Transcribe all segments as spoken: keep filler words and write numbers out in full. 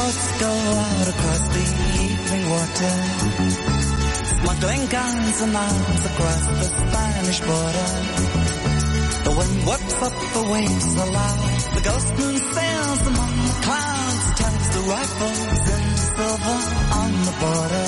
boats go out across the evening water, smuggling guns and arms across the Spanish border. The wind whips up, the waves are loud, the ghost moon sails among the clouds, turns the rifles into silver on the border.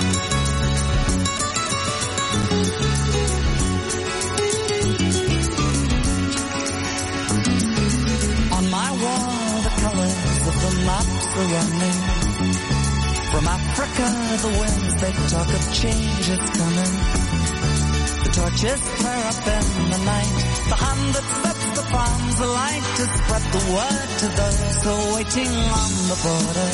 On my wall, the colors of the maps are running. From Africa, the winds, they talk of change is coming. The torches flare up in the night, the hand that sets the farms alight to spread the word to those who are waiting on the border.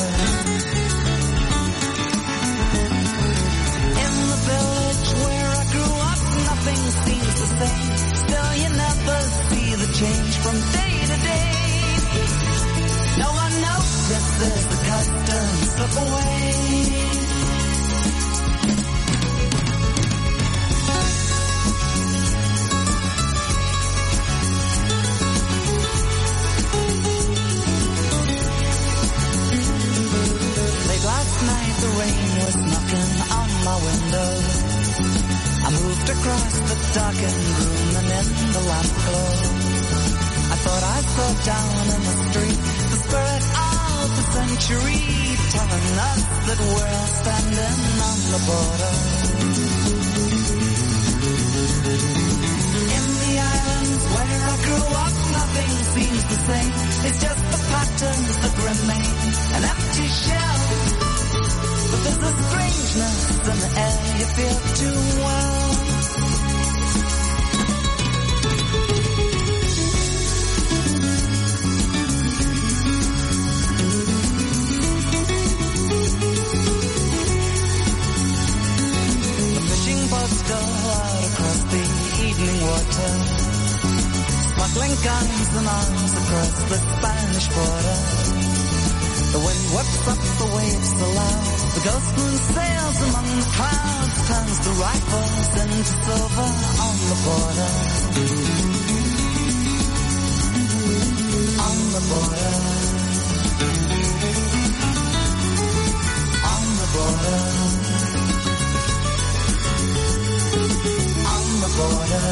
In the village where I grew up, nothing seems the same. Still you never see the change from day to day. No one notices the customs slip away. Late last night the rain was knocking on my window. I moved across the darkened room and in the lamp glow I thought I saw down in the street the spirit of the century, telling us that we're all standing on the border. In the islands where I grew up, nothing seems the same. It's just the patterns that remain, an empty shell. But there's a strangeness in the air you feel too well. Go out across the evening water, smuggling guns and arms across the Spanish border. The wind whips up, the waves are loud, the ghost moon sails among the clouds, turns the rifles into silver on the border. On the border. On the border. On the border.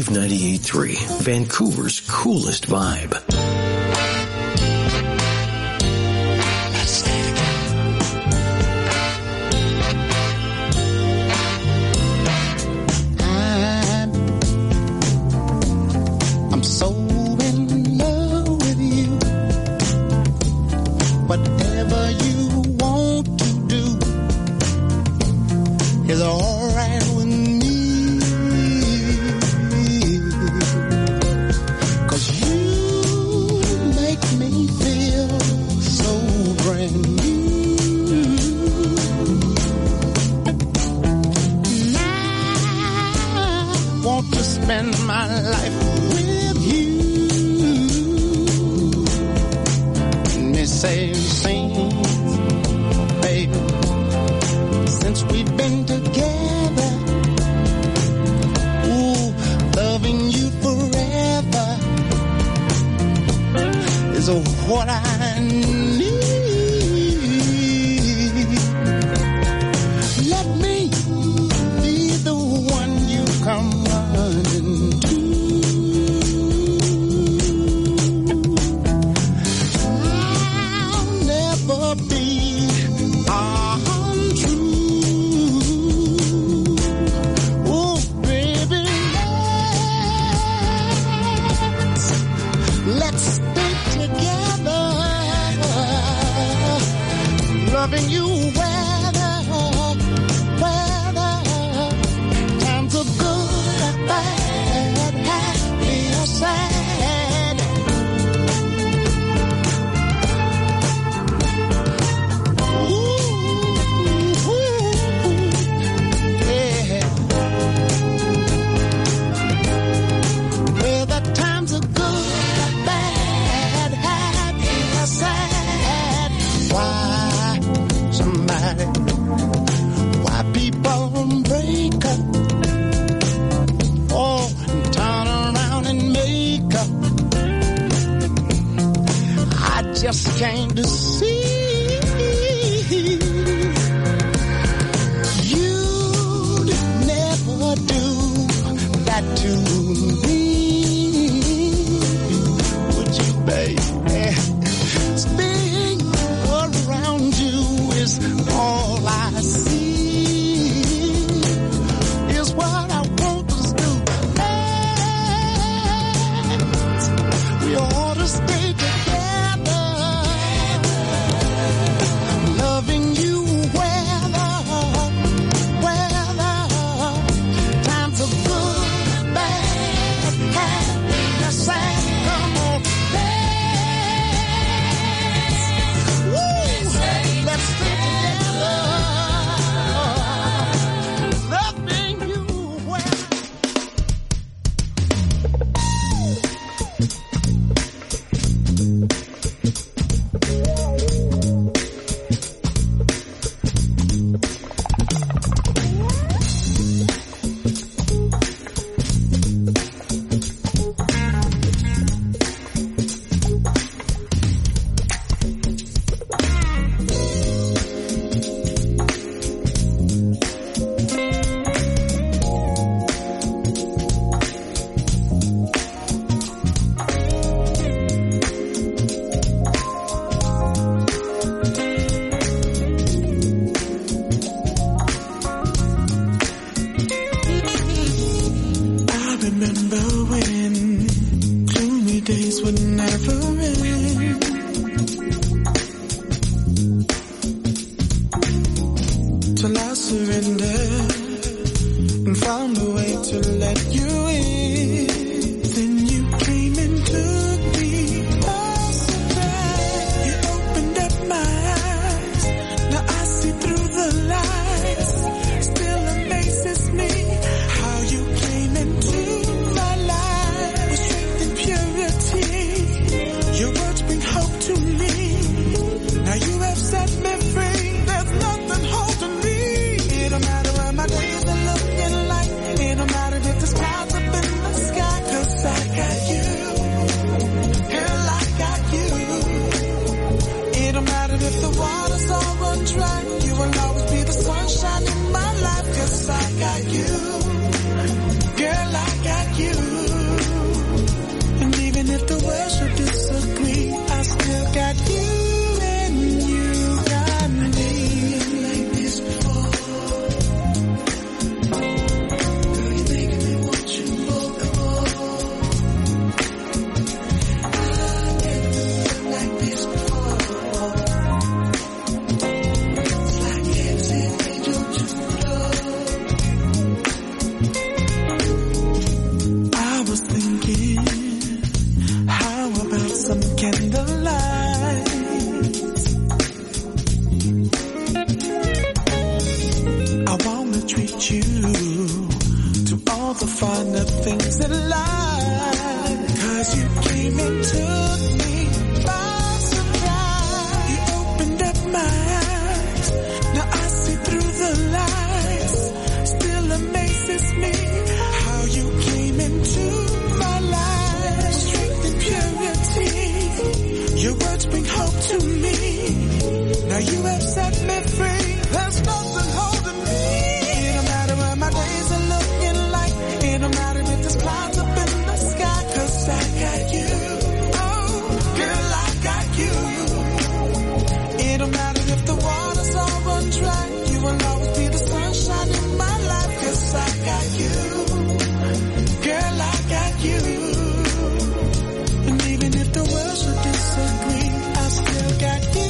Wave ninety-eight point three, Vancouver's coolest vibe. I got you. Girl, I got you. 'cause you came and took me by surprise. You opened up my eyes, now I see through the lies. Still amazes me how you came into my life. Strength and purity, your words bring hope to me. Now you have set me free. There's nothing holding me. It don't matter what my days are looking like. It don't matter if there's clouds up in the sky. 'Cause I got you. Oh, girl, I got you. It don't matter if the waters all run dry. You will always be the sunshine in my life. 'Cause I got you. Girl, I got you. And even if the world should disagree, I still got you.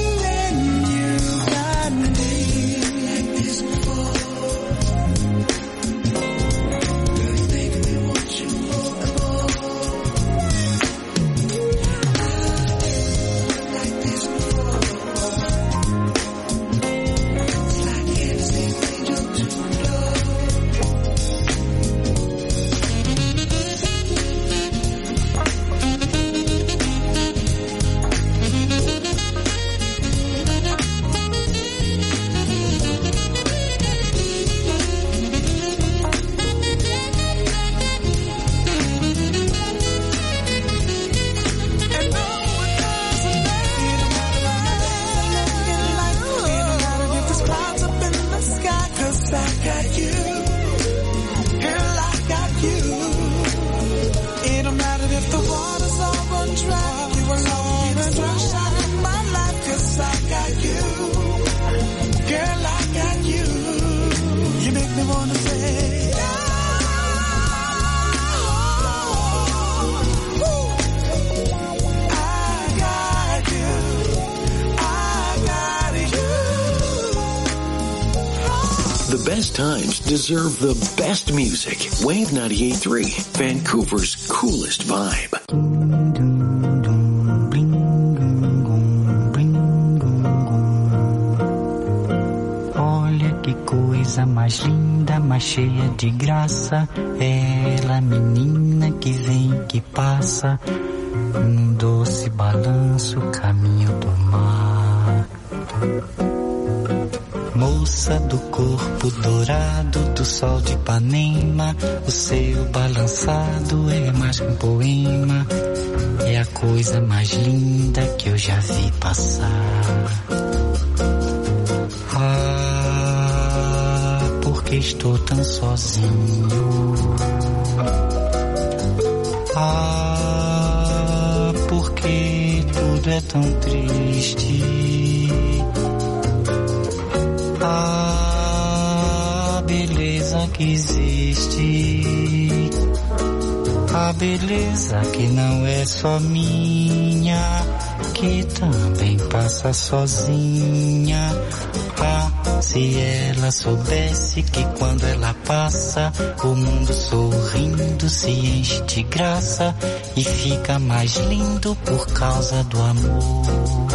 Best times deserve the best music. Wave ninety-eight point three, Vancouver's coolest vibe. Olha que coisa mais linda, mais cheia de graça. Ela, menina que vem, que passa, num doce balanço, caminho do mar. Moça do corpo dourado do sol de Ipanema, o seu balançado é mais que um poema, é a coisa mais linda que eu já vi passar. Ah, porque estou tão sozinho. Ah, porque tudo é tão triste. A beleza que existe, a beleza que não é só minha, que também passa sozinha. Ah, se ela soubesse que quando ela passa, o mundo sorrindo se enche de graça e fica mais lindo por causa do amor.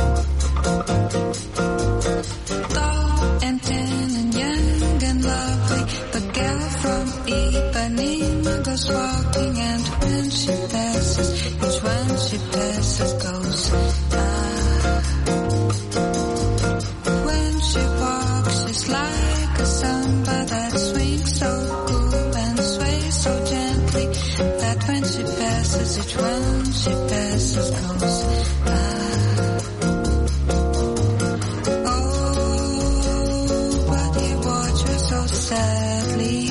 Walking and when she passes, each one she passes goes by. When she walks, she's like a samba that swings so cool and sways so gently that when she passes, each one she passes goes by. Oh, but he watched her so sadly.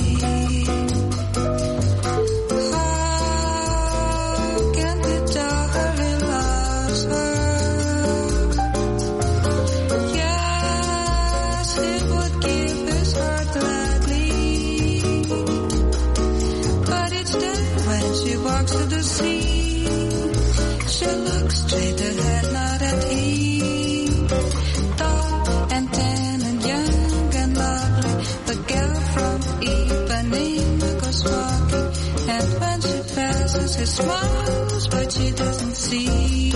To the sea, she looks straight ahead, not at him. Tall and tan and young and lovely, the girl from Ipanema goes walking, and when she passes, he smiles, but she doesn't see.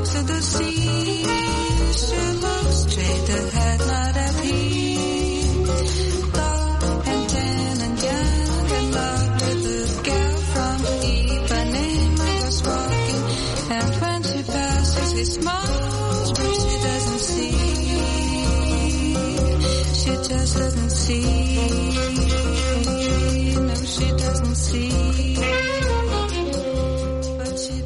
walks to the sea. She looks straight ahead, not at him. Tall and tan and young and lovely, the girl from Ipanema was walking. And when she passes, he smiles, but she doesn't see. She just doesn't see. No, she doesn't see. But she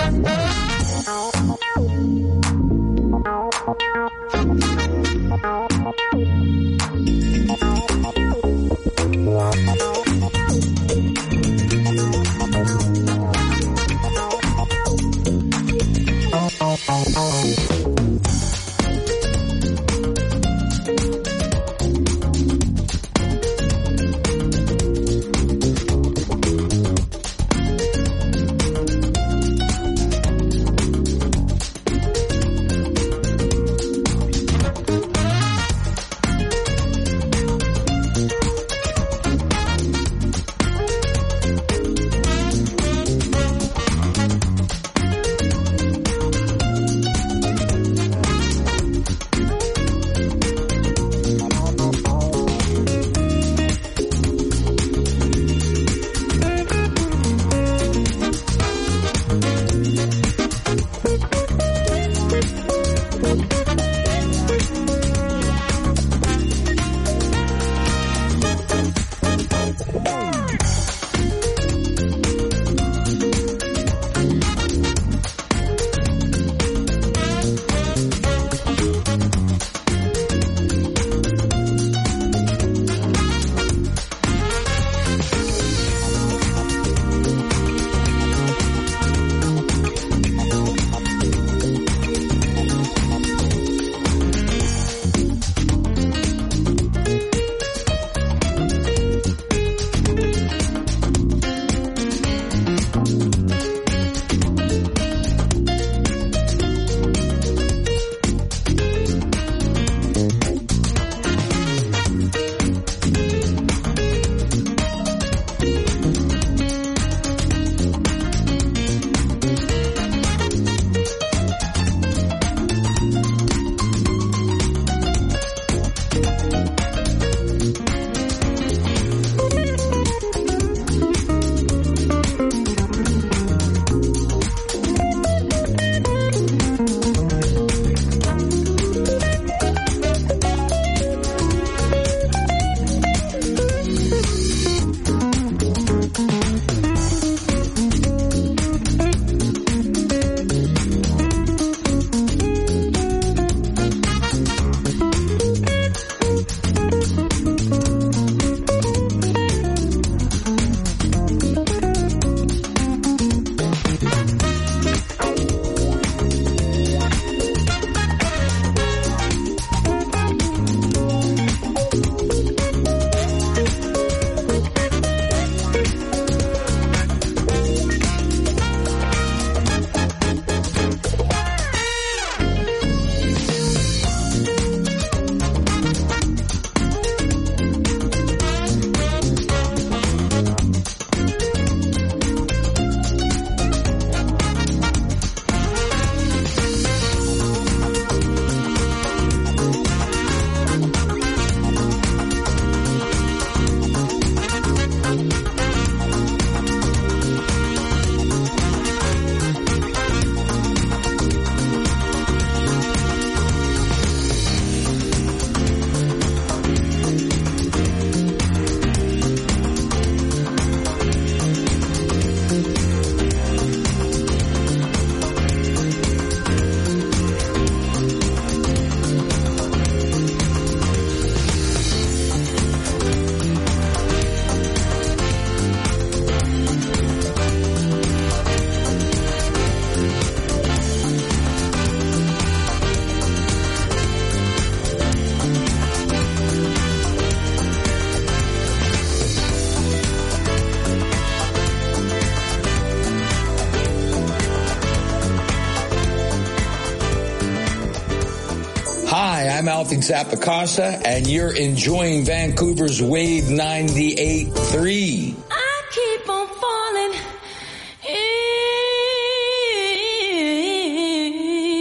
Hi, I'm Alvin Zappacosta, and you're enjoying Vancouver's Wave ninety-eight point three. I keep on falling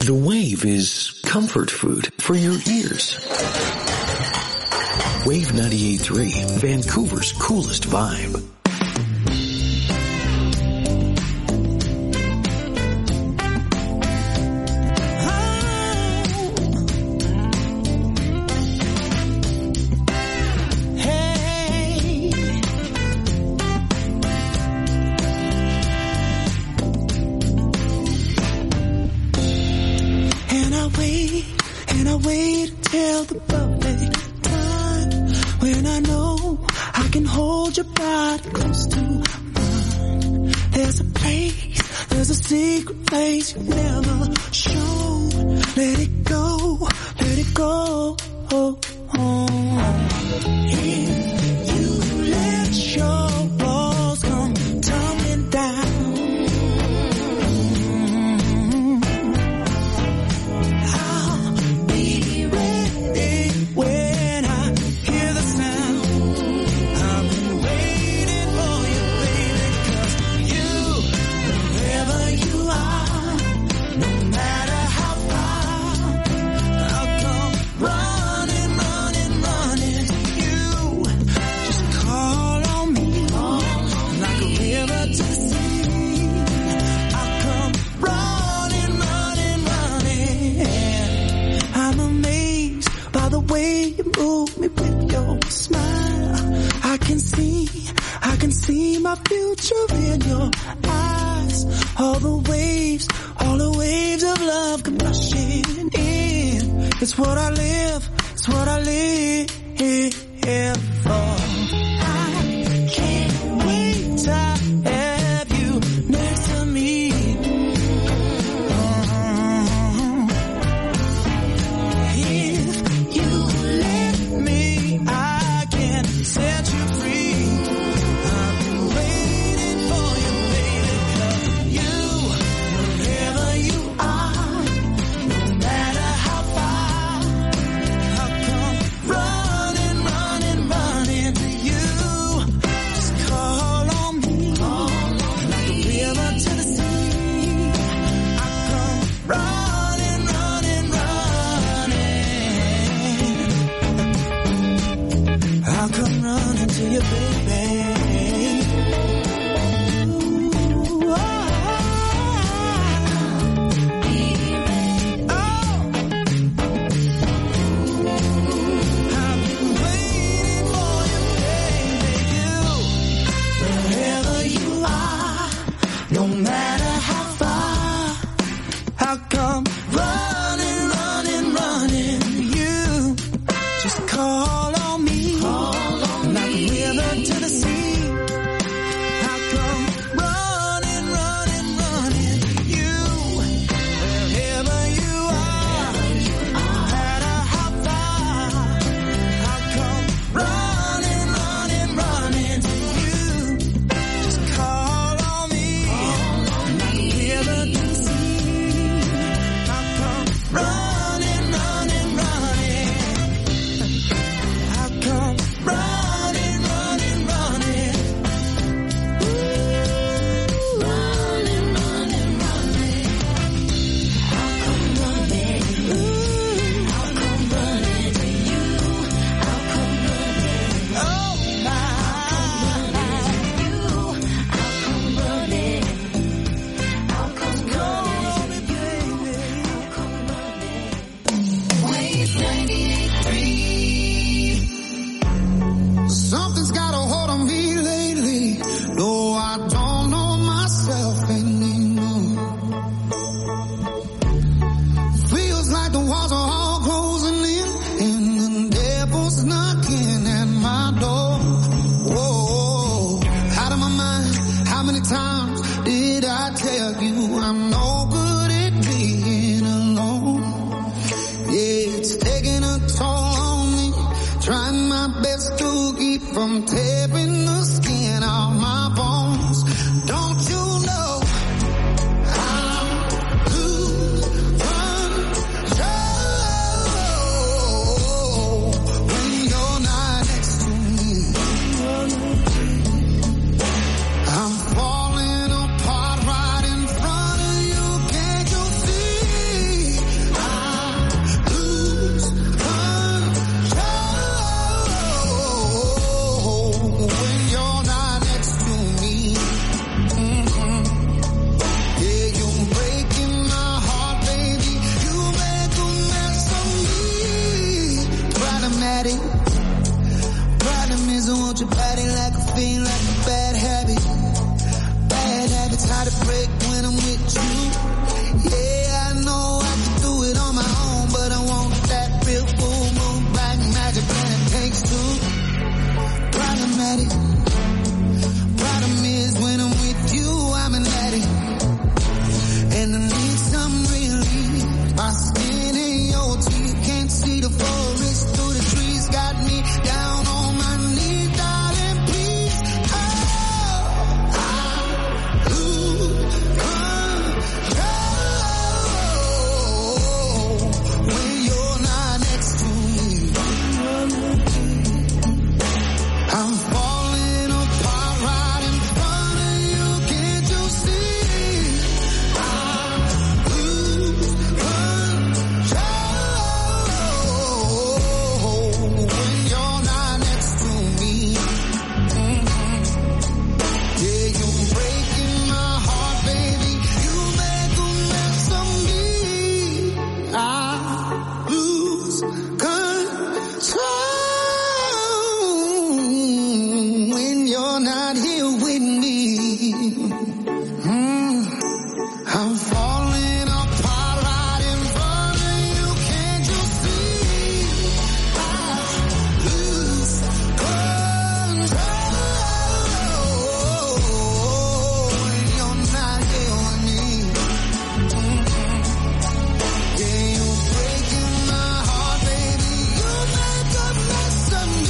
The Wave is comfort food for your ears. Wave ninety-eight point three, Vancouver's coolest vibe. I'm falling apart right in front of you. I'm falling apart right in front of you. Can't you see? I lose control when you're not here with me. Mm-hmm. Yeah, you're breaking my heart, baby. You make a mess of me.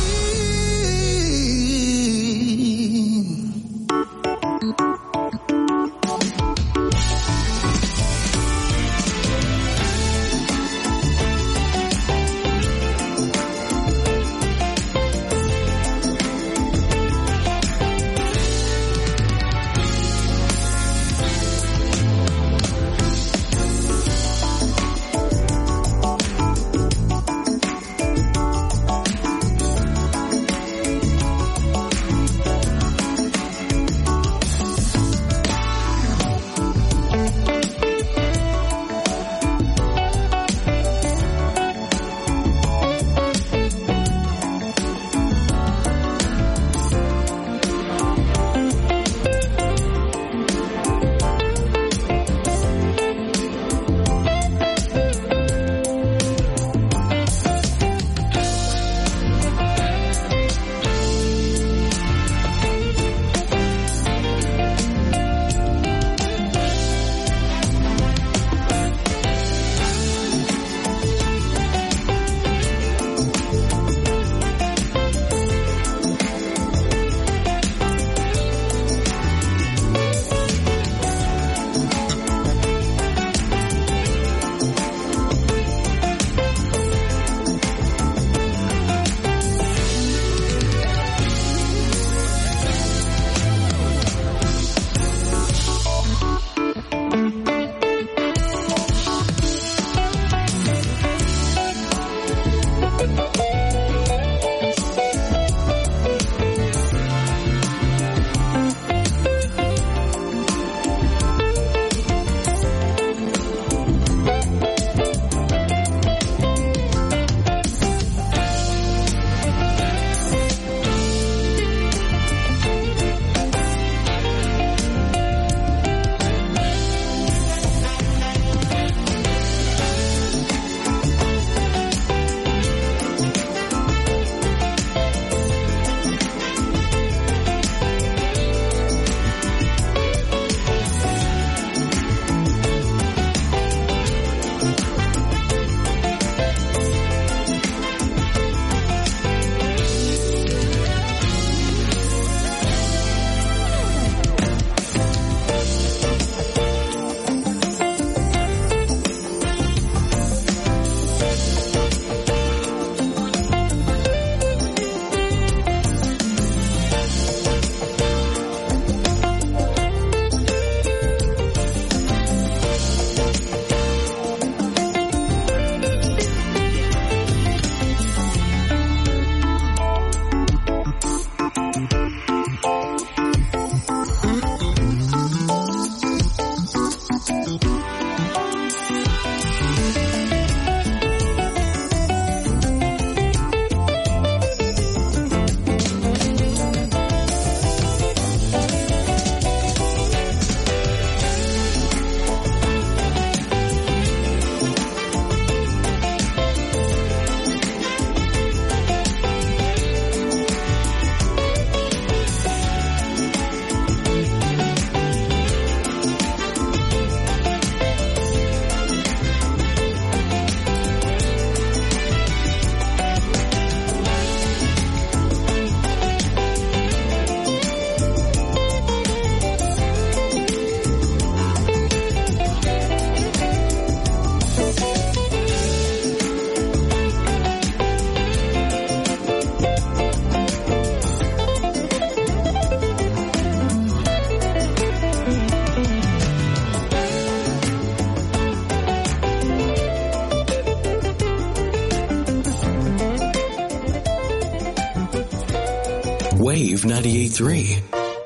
Wave ninety-eight point three.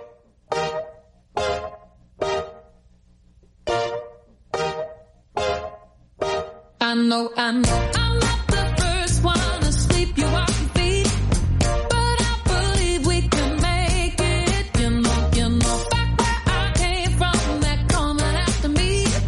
I know, I know, I'm not the first one to sleep you off your feet, but I believe we can make it. You know, you know, back where I came from, they're coming after me.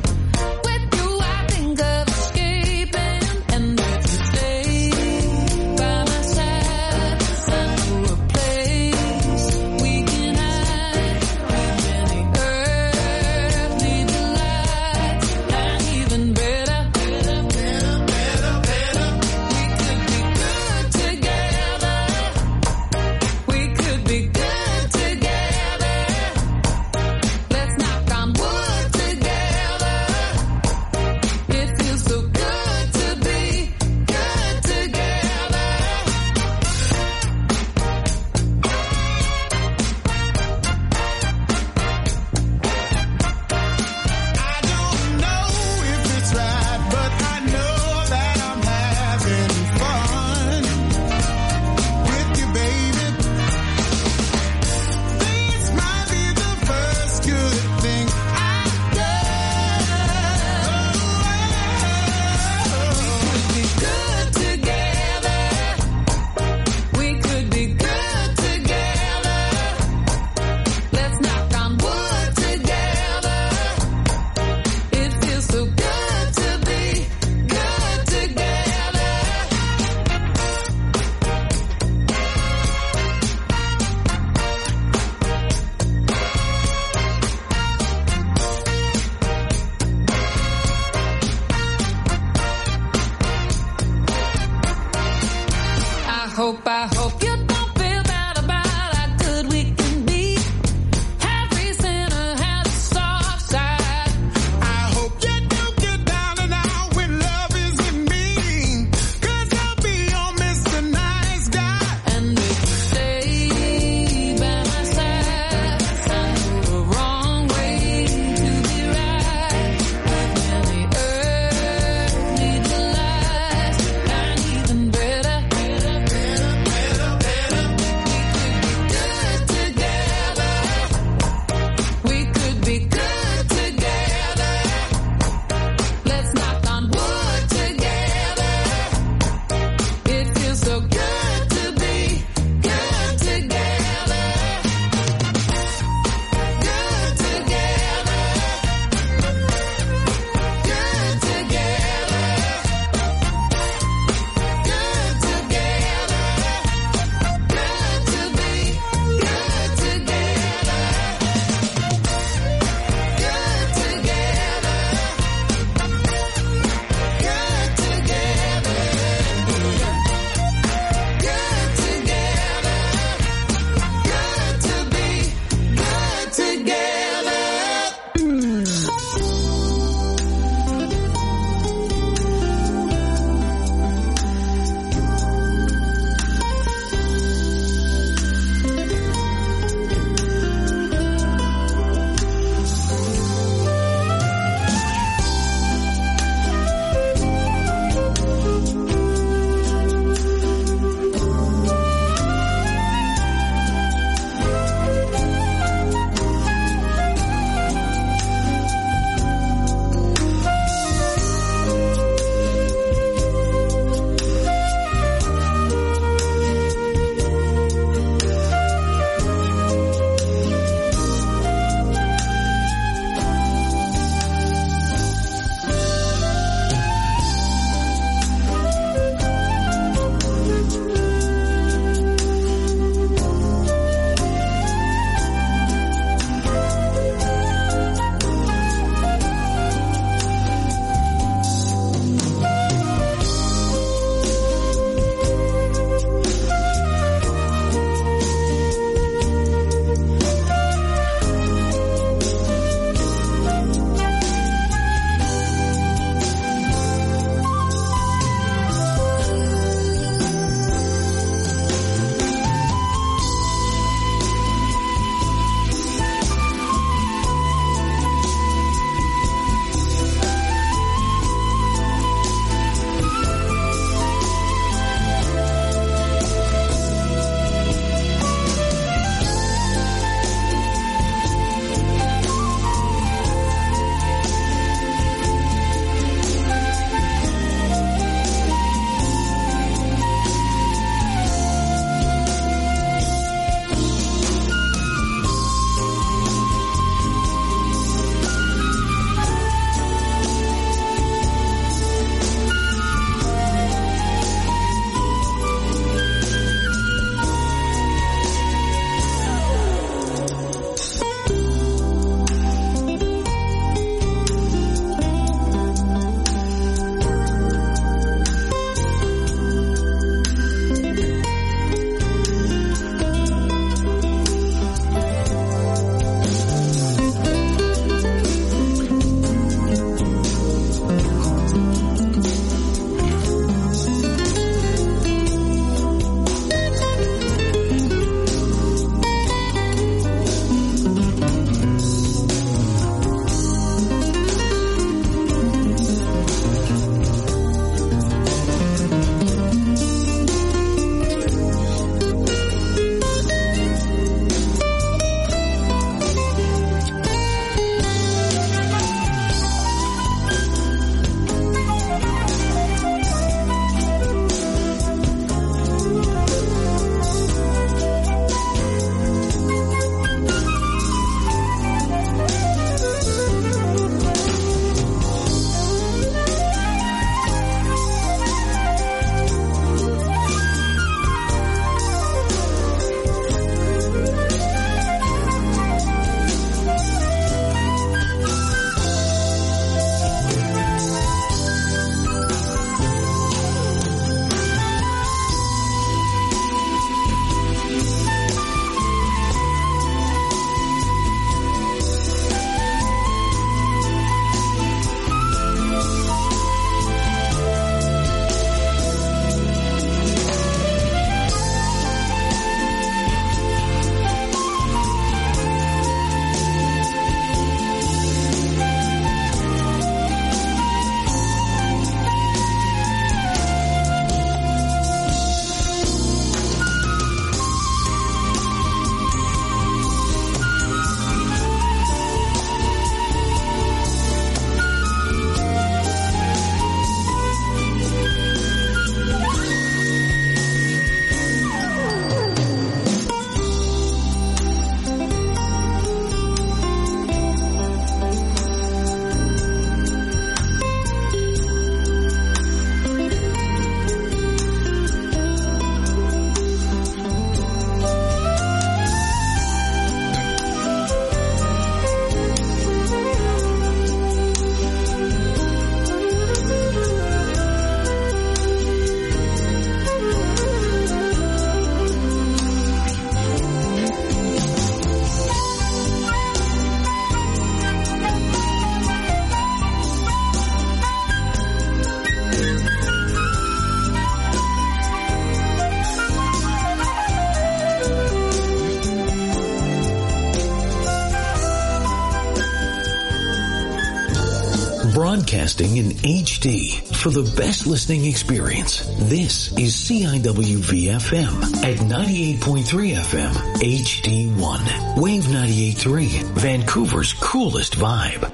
broadcasting in H D for the best listening experience. This is C I W V F M at ninety-eight point three F M H D one. Wave ninety-eight point three, Vancouver's coolest vibe.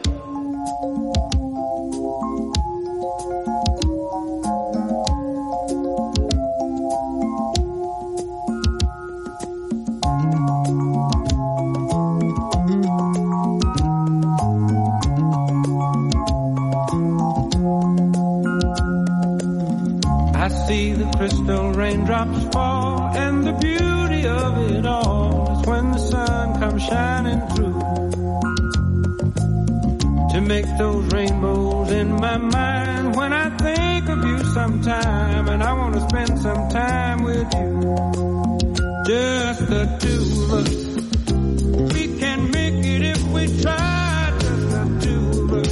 See the crystal raindrops fall, and the beauty of it all is when the sun comes shining through to make those rainbows in my mind. When I think of you sometime, and I want to spend some time with you, just the two of us. We can make it if we try, just the two of us.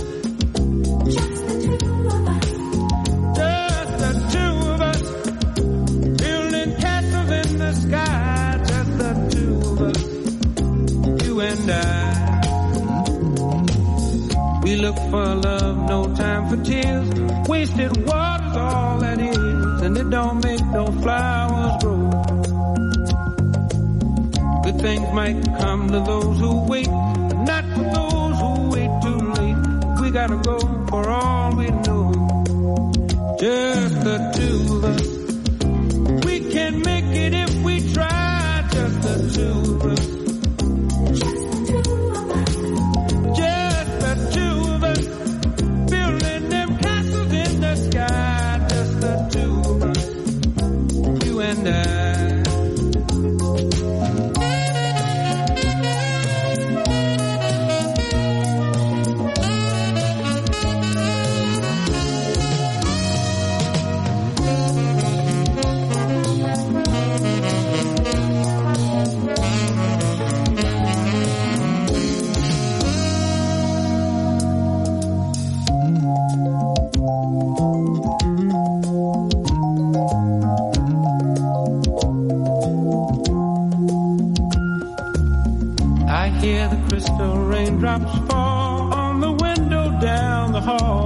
Sky, just the two of us, you and I. We look for love, no time for tears. Wasted water's all that is, and it don't make no flowers grow. Good things might come to those who wait, but not for those who wait too late. We gotta go for all we know, just the two of us. We can make it if we try, just the two of us. Just the two of us. Building them castles in the sky, just the two of us. You and I. Raindrops fall on the window down the hall.